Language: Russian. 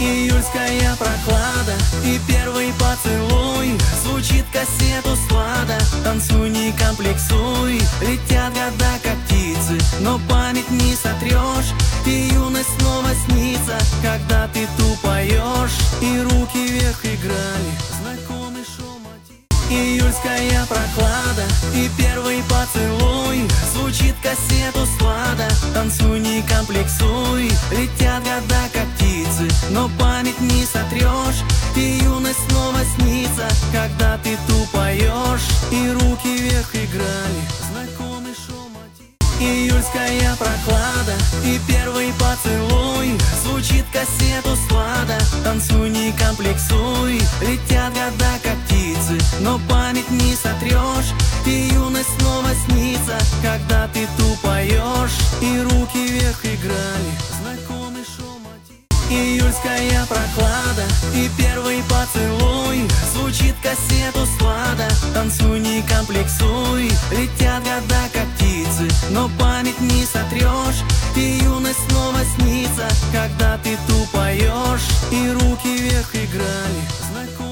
Июльская прохлада и первый поцелуй. Звучит кассету склада. Танцуй, не комплексуй. Летят года, как птицы, но память не сотрешь. И юность снова снится, когда ты тупоешь. И руки вверх играли знакомый шум-мотив. Июльская прохлада и первый поцелуй. Звучит кассету склада. Танцуй, не комплексуй. Летят года, как птицы, но память не сотрешь. И юность снова снится, когда ты тупоешь. И руки вверх играли знакомый шум-мотив. Июльская прохлада и первый поцелуй. Звучит кассету склада. Танцуй, не комплексуй. Летят года, как птицы, но память не сотрешь. И юность снова снится, когда ты тупоешь. И руки вверх играли знакомый шум-мотив. Июльская прохлада и первый поцелуй. Звучит кассету склада. Танцуй, не комплексуй. Летят года, как птицы, но память не сотрешь. И юность снова снится, когда ты тупоешь. И руки вверх играли знакомый.